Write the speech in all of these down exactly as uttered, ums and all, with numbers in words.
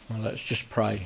Well, let's just pray.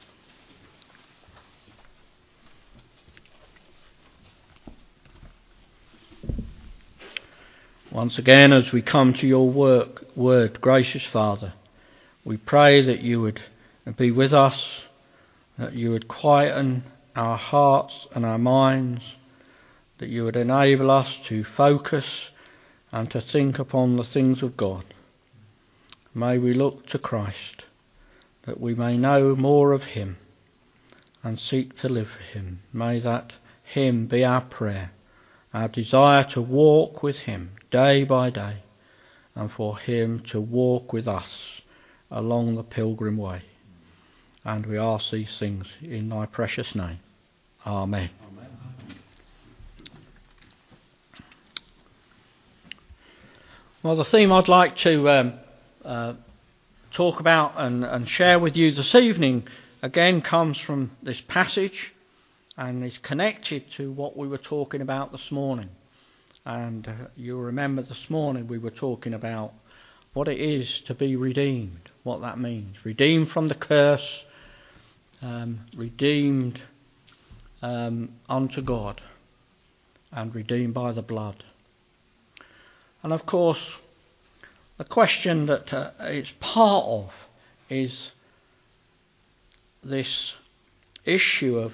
Once again, as we come to your work, word, gracious Father, we pray that you would be with us, that you would quieten our hearts and our minds, that you would enable us to focus and to think upon the things of God. May we look to Christ, that we may know more of him and seek to live for him. May that him be our prayer, our desire to walk with him day by day, and for him to walk with us along the pilgrim way. And we ask these things in thy precious name. Amen. Amen. Well, the theme I'd like to um, uh, talk about and, and share with you this evening again comes from this passage and is connected to what we were talking about this morning. And uh, you'll remember this morning we were talking about what it is to be redeemed, what that means. Redeemed from the curse, um, redeemed um, unto God, and redeemed by the blood. And of course, the question that uh, it's part of is this issue of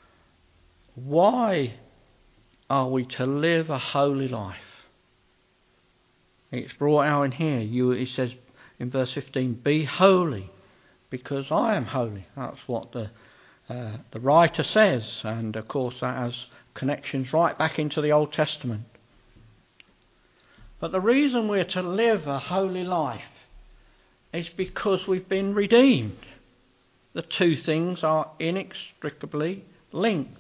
why are we to live a holy life? It's brought out in here. You, it says in verse fifteen, be holy because I am holy. That's what the uh, the writer says, and of course that has connections right back into the Old Testament. But the reason we're to live a holy life is because we've been redeemed. The two things are inextricably linked.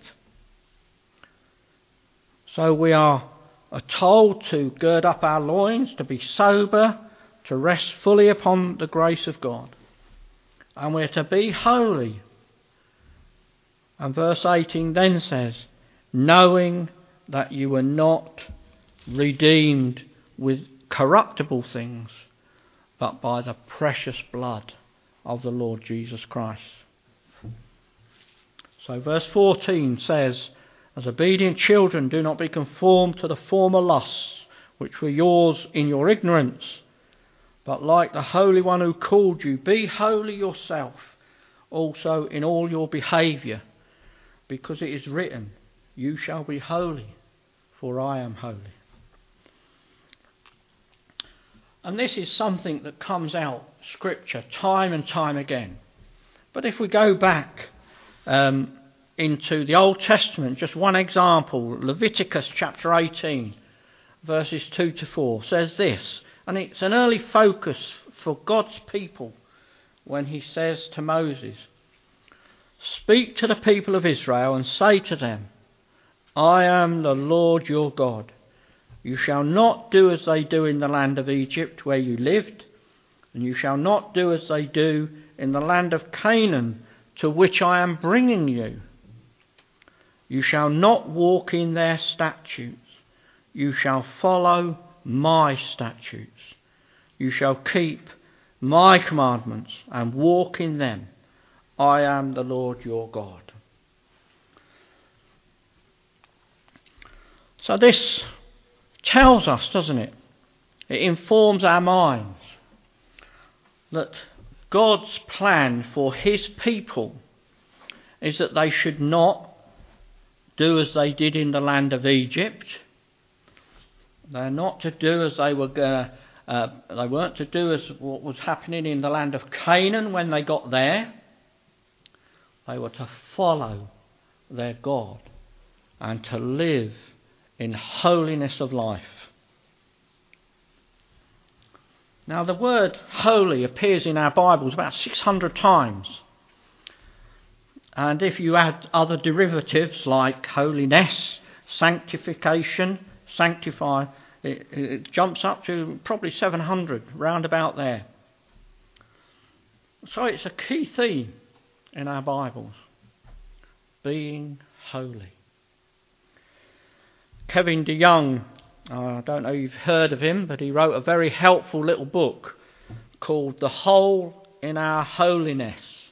So we are, are told to gird up our loins, to be sober, to rest fully upon the grace of God. And we're to be holy. And verse eighteen then says, knowing that you were not redeemed with corruptible things, but by the precious blood of the Lord Jesus Christ. So verse fourteen says, as obedient children, do not be conformed to the former lusts which were yours in your ignorance, but like the Holy One who called you, be holy yourself also in all your behaviour, because it is written, you shall be holy, for I am holy. And this is something that comes out Scripture time and time again. But if we go back um, into the Old Testament, just one example, Leviticus chapter eighteen, verses two to four, says this, and it's an early focus for God's people when he says to Moses, speak to the people of Israel and say to them, I am the Lord your God. You shall not do as they do in the land of Egypt where you lived, and you shall not do as they do in the land of Canaan to which I am bringing you. You shall not walk in their statutes. You shall follow my statutes. You shall keep my commandments and walk in them. I am the Lord your God. So this tells us, doesn't it? It informs our minds that God's plan for his people is that they should not do as they did in the land of Egypt. They're not to do as they were going. Uh, they weren't to do as what was happening in the land of Canaan when they got there. They were to follow their God and to live in holiness of life. Now the word holy appears in our Bibles about six hundred times. And if you add other derivatives like holiness, sanctification, sanctify, it, it jumps up to probably seven hundred, round about there. So it's a key theme in our Bibles, being holy. Kevin DeYoung, I don't know if you've heard of him, but he wrote a very helpful little book called The Hole in Our Holiness.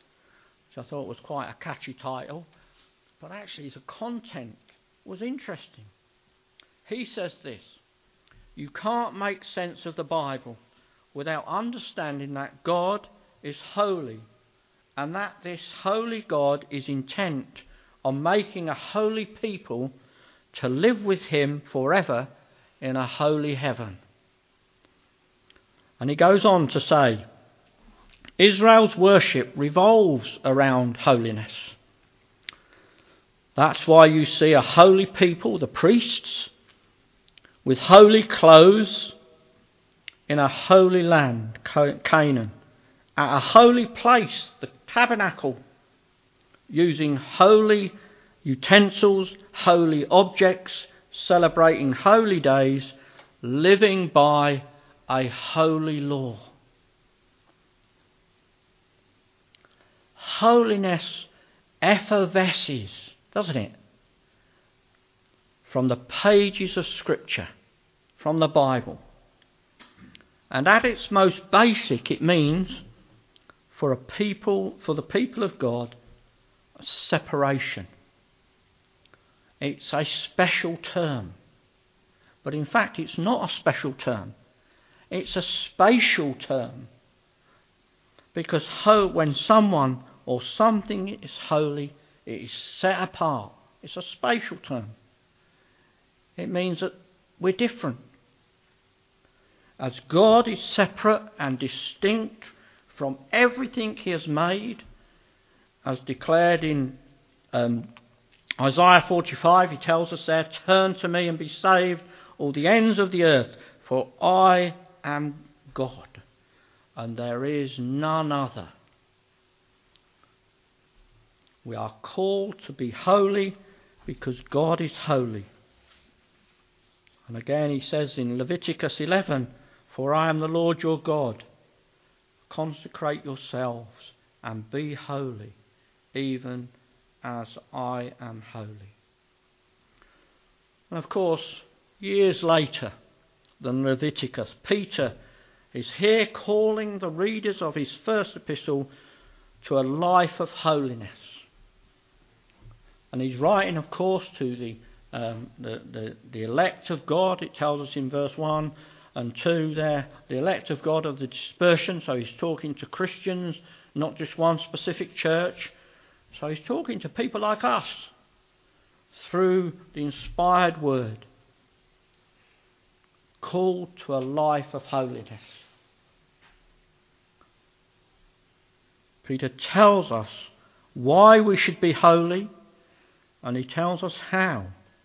which I thought was quite a catchy title, but actually the content was interesting. He says this: you can't make sense of the Bible without understanding that God is holy, and that this holy God is intent on making a holy people to live with him forever in a holy heaven. And he goes on to say, Israel's worship revolves around holiness. That's why you see a holy people, the priests, with holy clothes in a holy land, Canaan, at a holy place, the tabernacle, using holy utensils, holy objects, celebrating holy days, living by a holy law. Holiness effervesces, doesn't it? From the pages of Scripture, from the Bible. And at its most basic, it means for a people, for the people of God, separation. It's a special term. But in fact, it's not a special term. It's a spatial term. Because ho- when someone or something is holy, it is set apart. It's a spatial term. It means that we're different. As God is separate and distinct from everything he has made, as declared in um, Isaiah forty-five, he tells us there, turn to me and be saved, all the ends of the earth, for I am God, and there is none other. We are called to be holy because God is holy. And again he says in Leviticus eleven, for I am the Lord your God. Consecrate yourselves and be holy, even as I am holy. And of course, years later than Leviticus, Peter is here calling the readers of his first epistle to a life of holiness. And he's writing, of course, to the, um, the, the, the elect of God. It tells us in verse one and two there, the elect of God of the dispersion. So he's talking to Christians, not just one specific church. So he's talking to people like us through the inspired word, called to a life of holiness. Peter tells us why we should be holy, and he tells us how.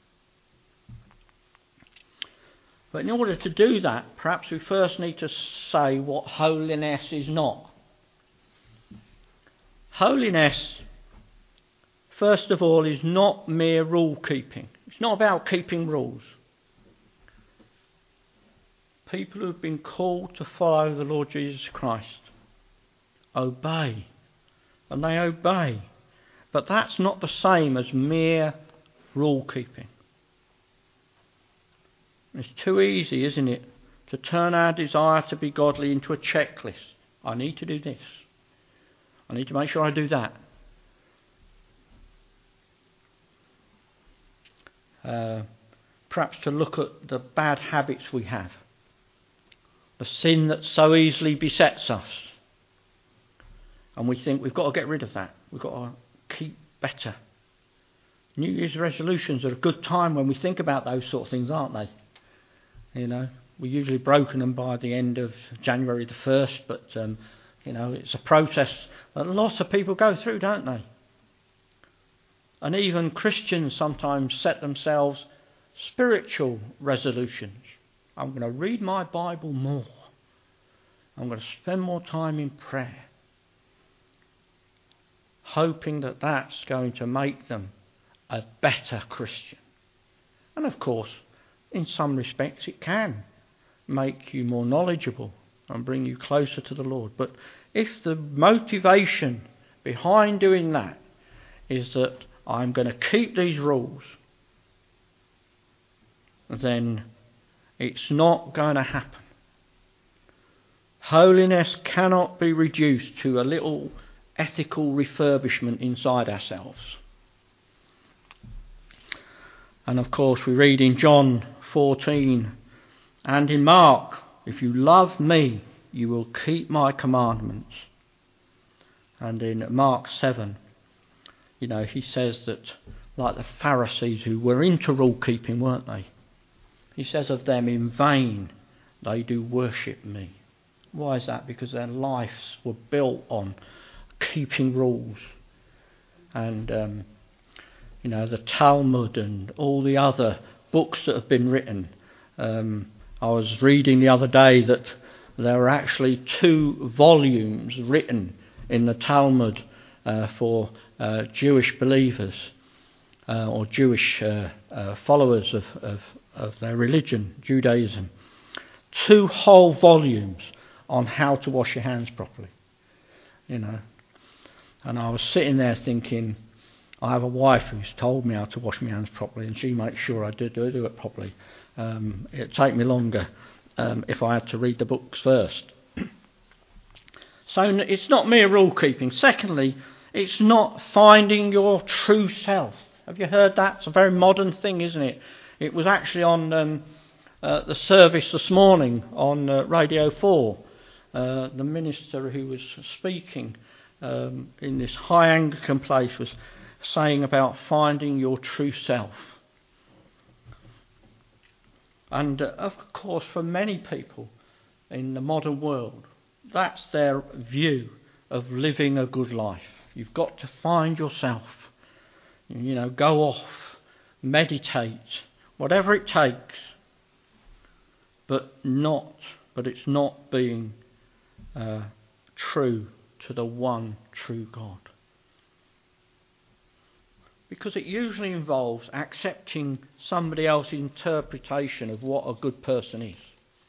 But in order to do that, perhaps we first need to say what holiness is not. Holiness, first of all, is not mere rule keeping. It's not about keeping rules. People who have been called to follow the Lord Jesus Christ obey, and they obey. But that's not the same as mere rule keeping. It's too easy, isn't it, to turn our desire to be godly into a checklist. I need to do this. I need to make sure I do that. Uh, perhaps to look at the bad habits we have, the sin that so easily besets us, and we think we've got to get rid of that. We've got to keep better. New Year's resolutions are a good time when we think about those sort of things, aren't they? You know, we're usually broken them by the end of January the first, but um, you know, it's a process that lots of people go through, don't they? And even Christians sometimes set themselves spiritual resolutions. I'm going to read my Bible more. I'm going to spend more time in prayer, hoping that that's going to make them a better Christian. And of course, in some respects it can make you more knowledgeable and bring you closer to the Lord. But if the motivation behind doing that is that I'm going to keep these rules, then it's not going to happen. Holiness cannot be reduced to a little ethical refurbishment inside ourselves. And of course we read in John fourteen and in Mark, if you love me, you will keep my commandments. And in Mark seven, you know, he says that, like the Pharisees who were into rule keeping, weren't they? He says of them, in vain they do worship me. Why is that? Because their lives were built on keeping rules. And, um, you know, the Talmud and all the other books that have been written. Um, I was reading the other day that there are actually two volumes written in the Talmud uh, for uh, Jewish believers uh, or Jewish uh, uh, followers of, of, of their religion, Judaism. Two whole volumes on how to wash your hands properly. You know. And I was sitting there thinking, I have a wife who's told me how to wash my hands properly, and she makes sure I do, do, do it properly. Um, it'd take me longer um, if I had to read the books first. So it's not mere rule keeping. Secondly, it's not finding your true self. Have you heard that? It's a very modern thing, isn't it? It was actually on um, uh, the service this morning on uh, Radio four. Uh, the minister who was speaking um, in this high Anglican place was saying about finding your true self. And uh, of course, for many people in the modern world, that's their view of living a good life. You've got to find yourself. You know, go off, meditate, whatever it takes. But not, but it's not being uh, true to the one true God. Because it usually involves accepting somebody else's interpretation of what a good person is.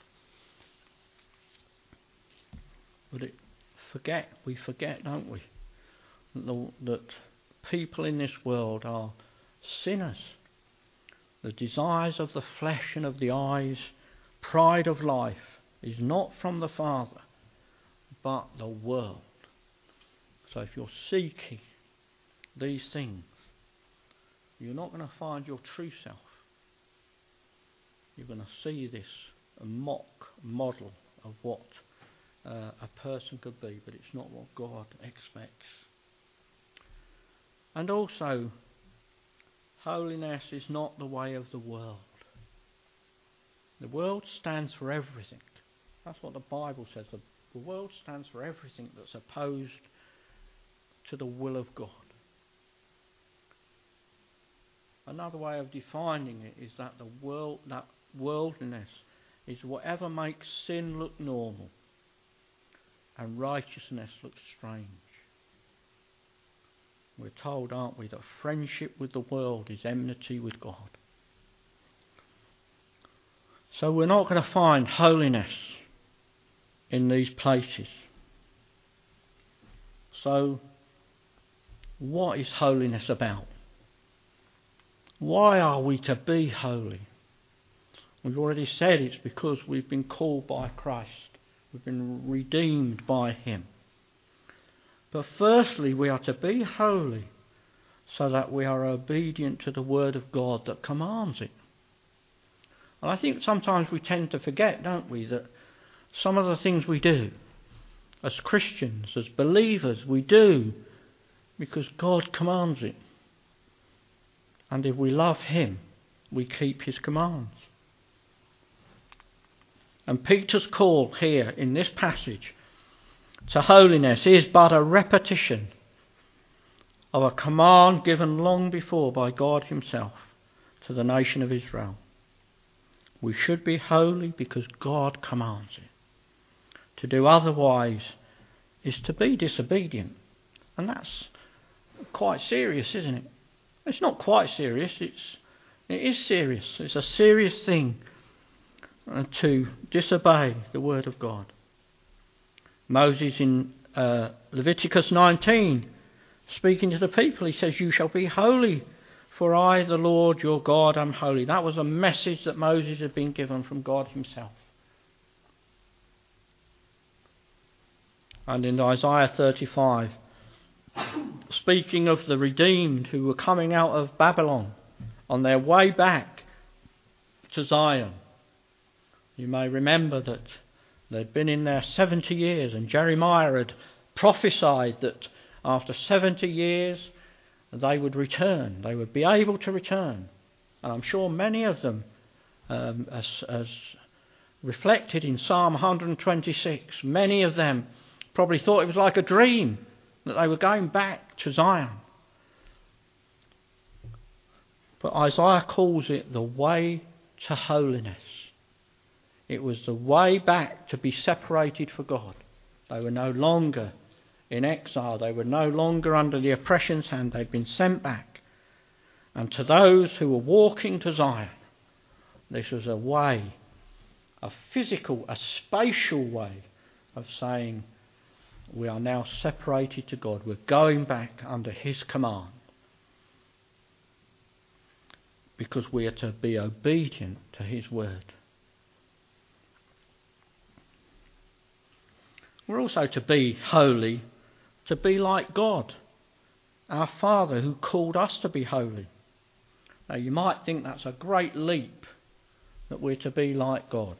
But it forget, we forget, don't we, that, the, that people in this world are sinners. The desires of the flesh and of the eyes, pride of life, is not from the Father, but the world. So if you're seeking these things, you're not going to find your true self. You're going to see this a mock model of what uh, a person could be, but it's not what God expects. And also, holiness is not the way of the world. The world stands for everything. That's what the Bible says. The, the world stands for everything that's opposed to the will of God. Another way of defining it is that the world, that worldliness is whatever makes sin look normal and righteousness look strange. We're told, aren't we, that friendship with the world is enmity with God. So we're not going to find holiness in these places. So what is holiness about? Why are we to be holy? We've already said it's because we've been called by Christ. We've been redeemed by him. But firstly, we are to be holy so that we are obedient to the word of God that commands it. And I think sometimes we tend to forget, don't we, that some of the things we do as Christians, as believers, we do because God commands it. And if we love him, we keep his commands. And Peter's call here in this passage to holiness is but a repetition of a command given long before by God himself to the nation of Israel. We should be holy because God commands it. To do otherwise is to be disobedient. And that's quite serious, isn't it? It's not quite serious, it's, it is serious. It's a serious thing uh, to disobey the word of God. Moses in uh, Leviticus nineteen, speaking to the people, he says, "You shall be holy, for I, the Lord your God, am holy." That was a message that Moses had been given from God himself. And in Isaiah thirty-five, speaking of the redeemed who were coming out of Babylon on their way back to Zion. You may remember that they'd been in there seventy years, and Jeremiah had prophesied that after seventy years they would return, they would be able to return. And I'm sure many of them, um, as, as reflected in Psalm one hundred twenty-six, many of them probably thought it was like a dream that they were going back to Zion. But Isaiah calls it the way to holiness. It was the way back to be separated for God. They were no longer in exile. They were no longer under the oppression's hand. They'd been sent back. And to those who were walking to Zion, this was a way, a physical, a spatial way of saying, we are now separated to God. We're going back under his command. Because we are to be obedient to his word. We're also to be holy, to be like God, our Father who called us to be holy. Now you might think that's a great leap, that we're to be like God.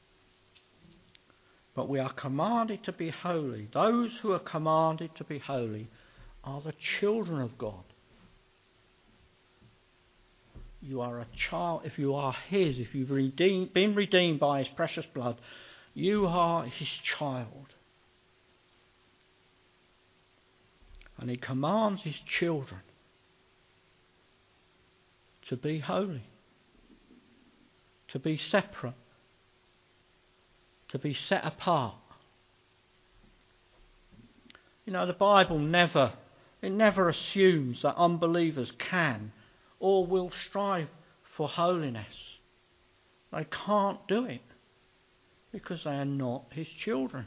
But we are commanded to be holy. Those who are commanded to be holy are the children of God. You are a child, if you are his, if you've redeemed, been redeemed by his precious blood, you are his child. And he commands his children to be holy, to be separate, to be set apart. You know, the Bible never, it never assumes that unbelievers can or will strive for holiness. They can't do it because they are not his children.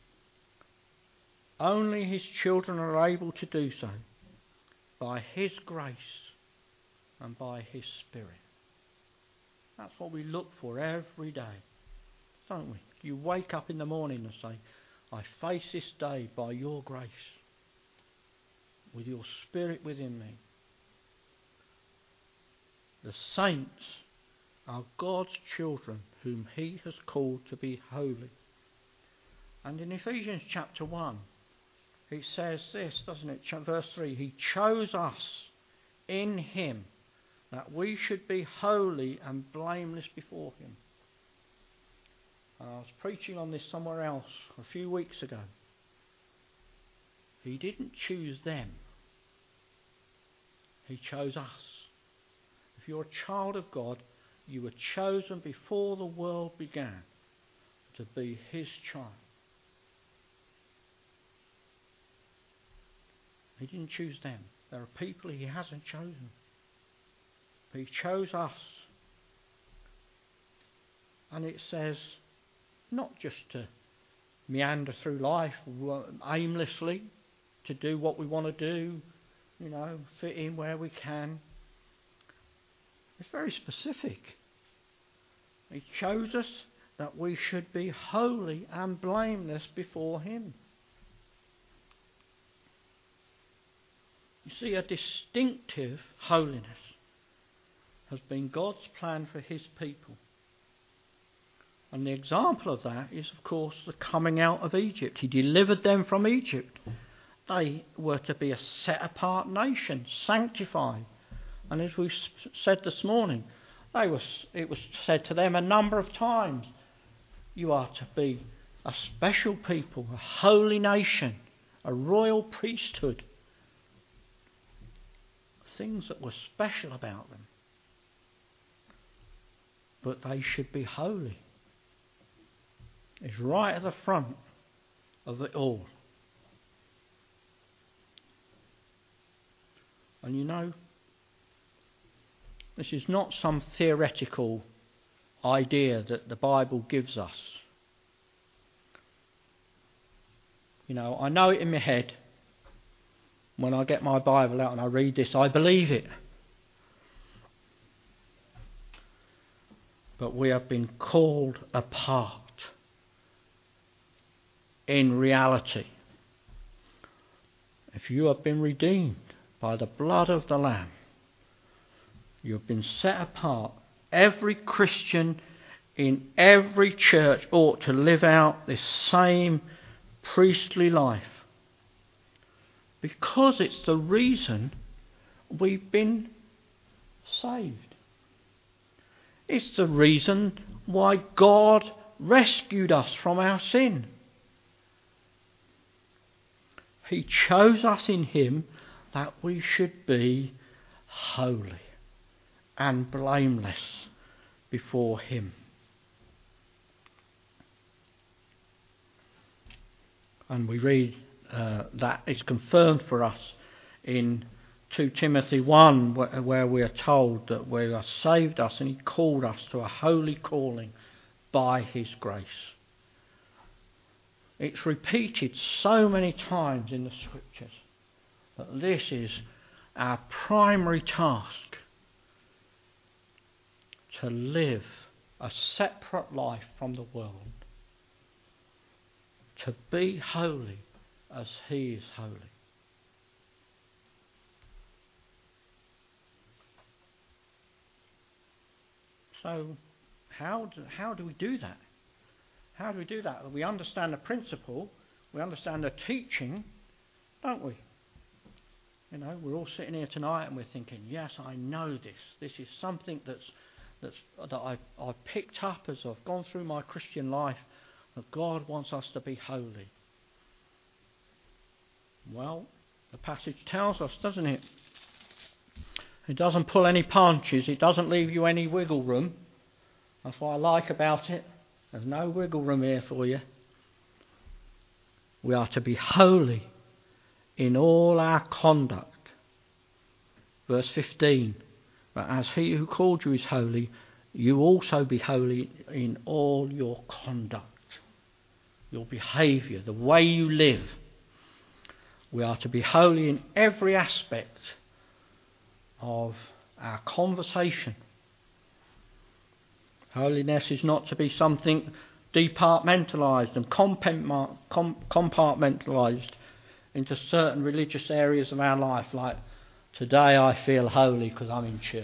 Only his children are able to do so by his grace and by his Spirit. That's what we look for every day, don't we? You wake up in the morning and say, I face this day by your grace, with your Spirit within me. The saints are God's children whom he has called to be holy. And in Ephesians chapter one, it says this, doesn't it? Verse three, he chose us in him that we should be holy and blameless before him. And I was preaching on this somewhere else a few weeks ago. He didn't choose them. He chose us. If you're a child of God, you were chosen before the world began to be his child. He didn't choose them. There are people he hasn't chosen. He chose us. And it says, not just to meander through life aimlessly, to do what we want to do, you know, fit in where we can. It's very specific. He chose us that we should be holy and blameless before him. You see, a distinctive holiness has been God's plan for his people. And the example of that is, of course, the coming out of Egypt. He delivered them from Egypt. They were to be a set-apart nation, sanctified. And as we said this morning, they was, it was said to them a number of times, you are to be a special people, a holy nation, a royal priesthood. Things that were special about them. But they should be holy. It's right at the front of it all. And you know, this is not some theoretical idea that the Bible gives us. You know, I know it in my head. When I get my Bible out and I read this, I believe it. But we have been called apart in reality. If you have been redeemed by the blood of the Lamb, you have been set apart. Every Christian in every church ought to live out this same priestly life, because it's the reason we've been saved. It's the reason why God rescued us from our sin. He chose us in him that we should be holy and blameless before him. And we read uh, that it's confirmed for us in Second Timothy one, where, where we are told that we are saved us and he called us to a holy calling by his grace. It's repeated so many times in the scriptures that this is our primary task, to live a separate life from the world, to be holy as he is holy. So how do, how do we do that? How do we do that? We understand the principle, we understand the teaching, don't we? You know, we're all sitting here tonight and we're thinking, yes, I know this. This is something that's that's that I've, I've picked up as I've gone through my Christian life, that God wants us to be holy. Well, the passage tells us, doesn't it? It doesn't pull any punches. It doesn't leave you any wiggle room. That's what I like about it. There's no wiggle room here for you. We are to be holy in all our conduct. Verse fifteen. But as he who called you is holy, you also be holy in all your conduct, your behaviour, the way you live. We are to be holy in every aspect of our conversation. Holiness is not to be something departmentalised and compartmentalised into certain religious areas of our life, like today I feel holy because I'm in church.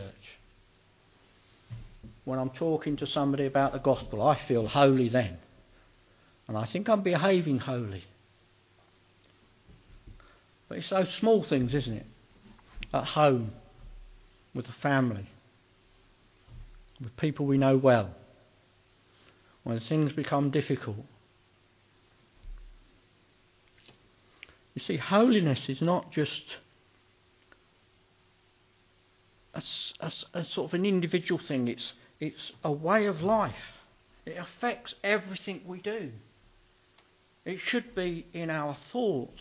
When I'm talking to somebody about the gospel, I feel holy then. And I think I'm behaving holy. But it's those small things, isn't it? At home, with the family, with people we know well. When things become difficult. You see, holiness is not just a, a, a sort of an individual thing. It's, it's a way of life. It affects everything we do. It should be in our thoughts.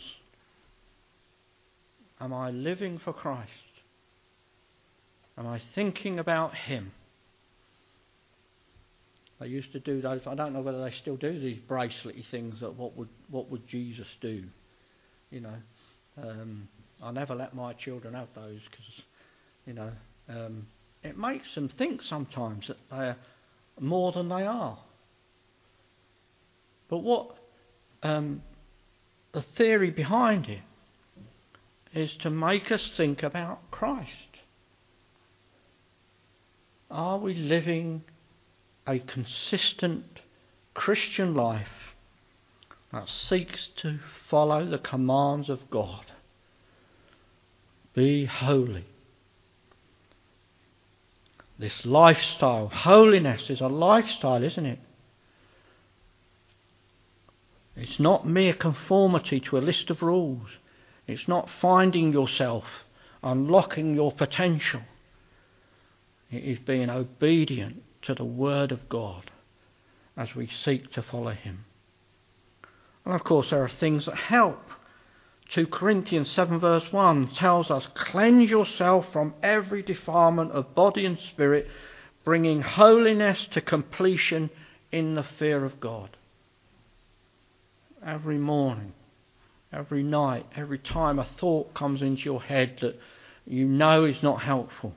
Am I living for Christ? Am I thinking about him? They used to do those, I don't know whether they still do these bracelety things, that what would what would Jesus do? You know, um, I never let my children have those because, you know, um, it makes them think sometimes that they're more than they are. But what um, the theory behind it is to make us think about Christ. Are we living a consistent Christian life that seeks to follow the commands of God? Be holy. This lifestyle, holiness is a lifestyle, isn't it? It's not mere conformity to a list of rules. It's not finding yourself, unlocking your potential. It is being obedient to the Word of God as we seek to follow him. And of course there are things that help. Second Corinthians seven verse one tells us, cleanse yourself from every defilement of body and spirit, bringing holiness to completion in the fear of God. Every morning, every night, every time a thought comes into your head that you know is not helpful,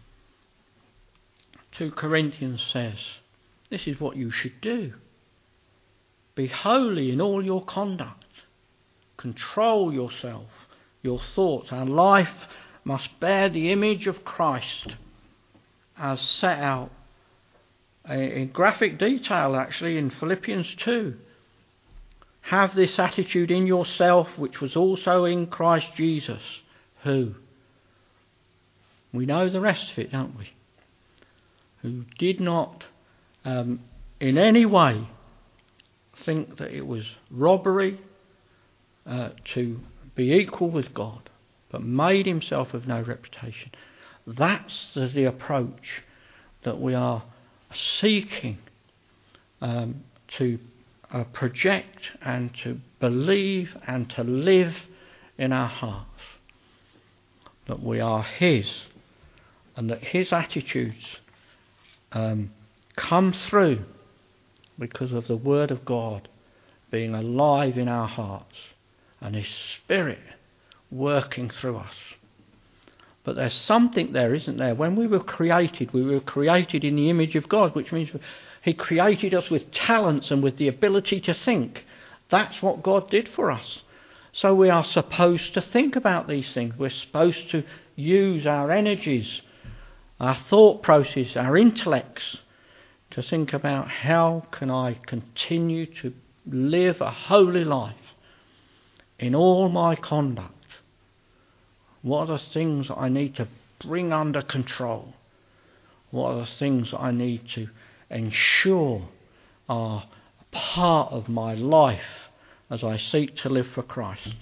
Second Corinthians says, this is what you should do. Be holy in all your conduct. Control yourself. your thoughts. Our life must bear the image of Christ as set out in graphic detail actually in Philippians two. Have this attitude in yourself which was also in Christ Jesus, who, we know the rest of it, don't we? Who did not um, in any way think that it was robbery uh, to be equal with God, but made himself of no reputation. That's the, the approach that we are seeking um, to uh, project and to believe and to live in our hearts. That we are his, and that his attitudes um, come through because of the Word of God being alive in our hearts and his Spirit working through us. But there's something there, isn't there? When we were created, we were created in the image of God, which means he created us with talents and with the ability to think. That's what God did for us. So we are supposed to think about these things. We're supposed to use our energies, our thought process, our intellects to think about how can I continue to live a holy life in all my conduct. What are the things that I need to bring under control? What are the things that I need to ensure are part of my life as I seek to live for Christ?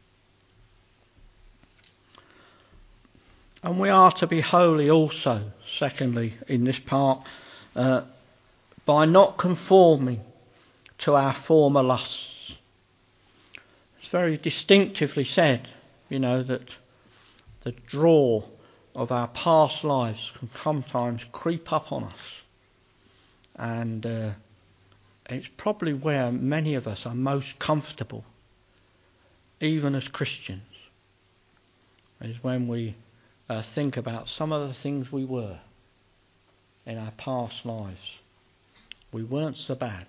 And we are to be holy also, secondly, in this part, uh, by not conforming to our former lusts. It's very distinctively said, you know, that the draw of our past lives can sometimes creep up on us. And uh, it's probably where many of us are most comfortable, even as Christians, is when we uh, think about some of the things we were in our past lives. We weren't so bad.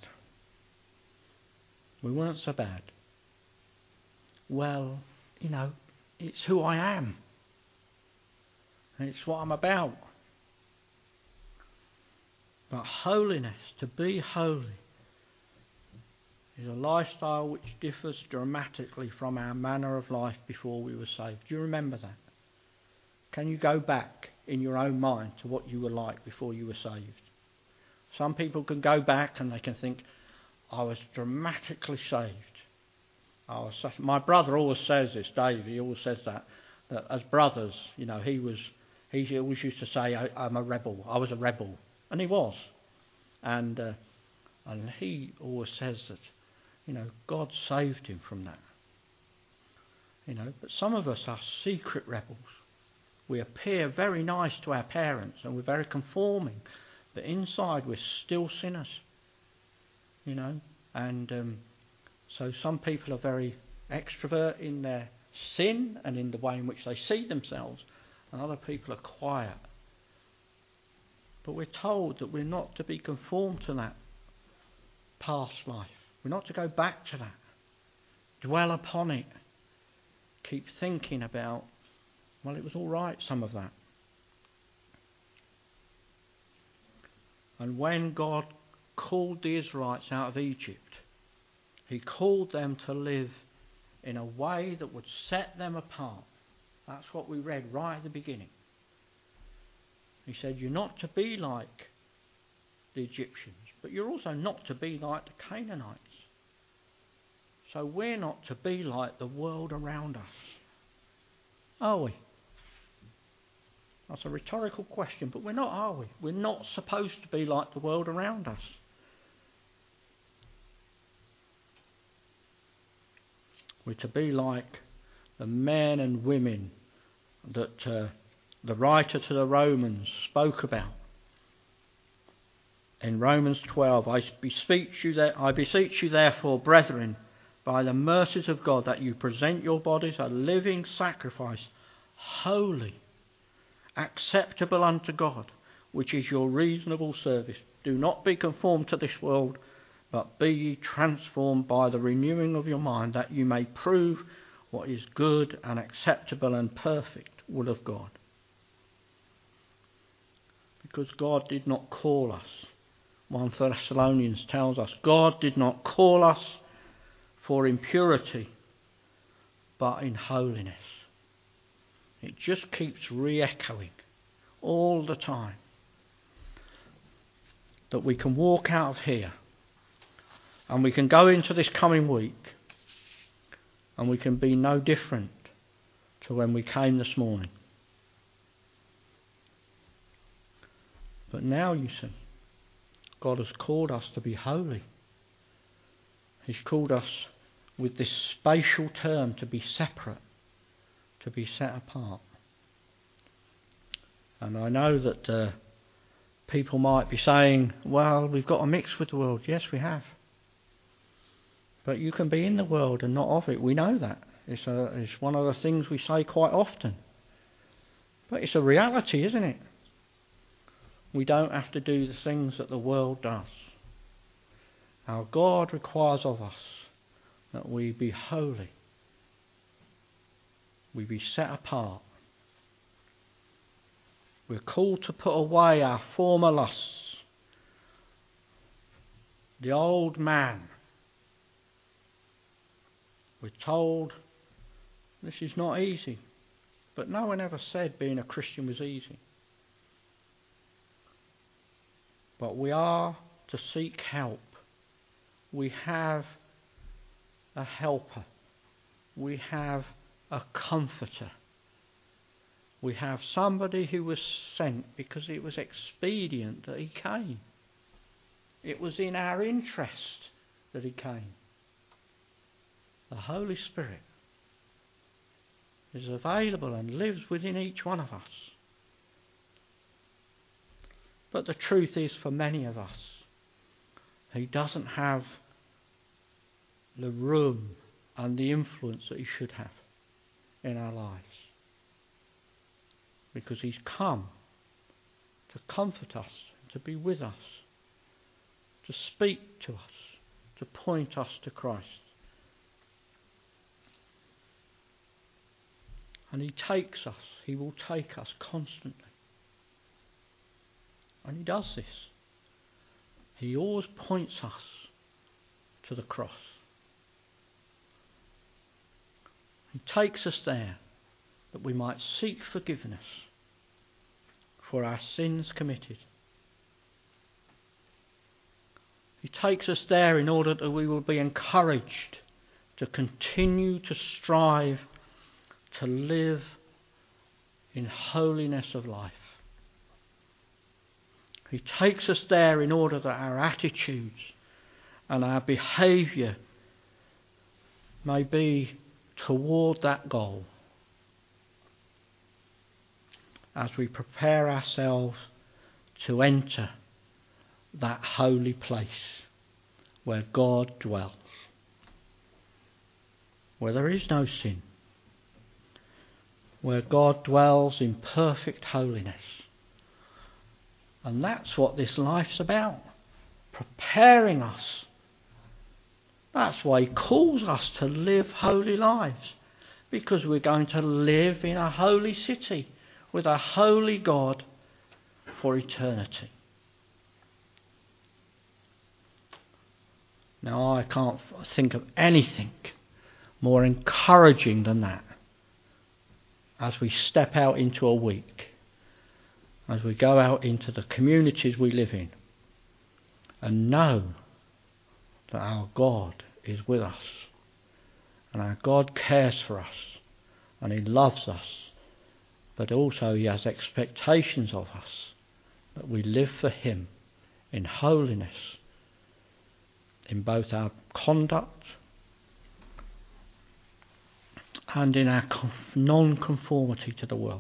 We weren't so bad. Well, you know, it's who I am. It's what I'm about. But holiness, to be holy, is a lifestyle which differs dramatically from our manner of life before we were saved. Do you remember that? Can you go back in your own mind to what you were like before you were saved? Some people can go back and they can think, I was dramatically saved. I was such... My brother always says this, Dave, he always says that, that as brothers, you know, he was... He always used to say, I, I'm a rebel. I was a rebel. And he was. And uh, and he always says that, you know, God saved him from that. You know, but some of us are secret rebels. We appear very nice to our parents and we're very conforming. But inside we're still sinners. You know. And um, so some people are very extrovert in their sin and in the way in which they see themselves. And other people are quiet. But we're told that we're not to be conformed to that past life. We're not to go back to that. Dwell upon it. Keep thinking about, well, it was all right, some of that. And when God called the Israelites out of Egypt, he called them to live in a way that would set them apart. That's what we read right at the beginning. He said, you're not to be like the Egyptians, but you're also not to be like the Canaanites. So we're not to be like the world around us. Are we? That's a rhetorical question, but we're not, are we? We're not supposed to be like the world around us. We're to be like the men and women that uh, the writer to the Romans spoke about. In Romans twelve, I beseech you that I beseech you therefore, brethren, by the mercies of God, that you present your bodies a living sacrifice, holy, acceptable unto God, which is your reasonable service. Do not be conformed to this world, but be ye transformed by the renewing of your mind, that you may prove what is good and acceptable and perfect will of God. Because God did not call us. First Thessalonians tells us, God did not call us for impurity, but in holiness. It just keeps re-echoing all the time. That we can walk out of here and we can go into this coming week and we can be no different to when we came this morning. But now you see, God has called us to be holy. He's called us with this spatial term to be separate, to be set apart. And I know that uh, people might be saying, well, we've got to mix with the world. Yes, we have. But you can be in the world and not of it. We know that. It's, a, it's one of the things we say quite often. But it's a reality, isn't it? We don't have to do the things that the world does. Our God requires of us that we be holy. We be set apart. We're called to put away our former lusts. The old man. We're told this is not easy. But no one ever said being a Christian was easy. But we are to seek help. We have a helper. We have a comforter. We have somebody who was sent because it was expedient that he came. It was in our interest that he came. The Holy Spirit is available and lives within each one of us. But the truth is, for many of us, he doesn't have the room and the influence that he should have in our lives. Because he's come to comfort us, to be with us, to speak to us, to point us to Christ. And he takes us, he will take us constantly. And he does this. He always points us to the cross. He takes us there that we might seek forgiveness for our sins committed. He takes us there in order that we will be encouraged to continue to strive to live in holiness of life. He takes us there in order that our attitudes and our behaviour may be toward that goal as we prepare ourselves to enter that holy place where God dwells, where there is no sin, where God dwells in perfect holiness. And that's what this life's about, preparing us. That's why he calls us to live holy lives, because we're going to live in a holy city with a holy God for eternity. Now, I can't think of anything more encouraging than that as we step out into a week, as we go out into the communities we live in, and know that our God is with us, and our God cares for us, and he loves us, but also he has expectations of us, that we live for him in holiness, in both our conduct and in our non-conformity to the world.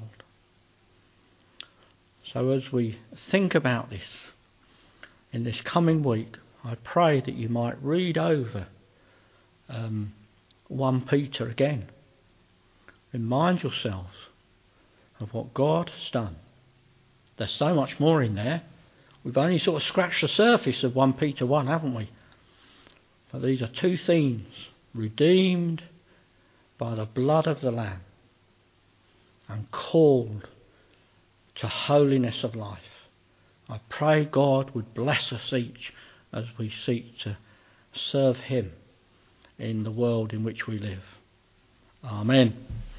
So as we think about this in this coming week, I pray that you might read over um, First Peter again. Remind yourselves of what God has done. There's so much more in there. We've only sort of scratched the surface of First Peter one, haven't we? But these are two themes: redeemed by the blood of the Lamb and called to holiness of life. I pray God would bless us each as we seek to serve him in the world in which we live. Amen.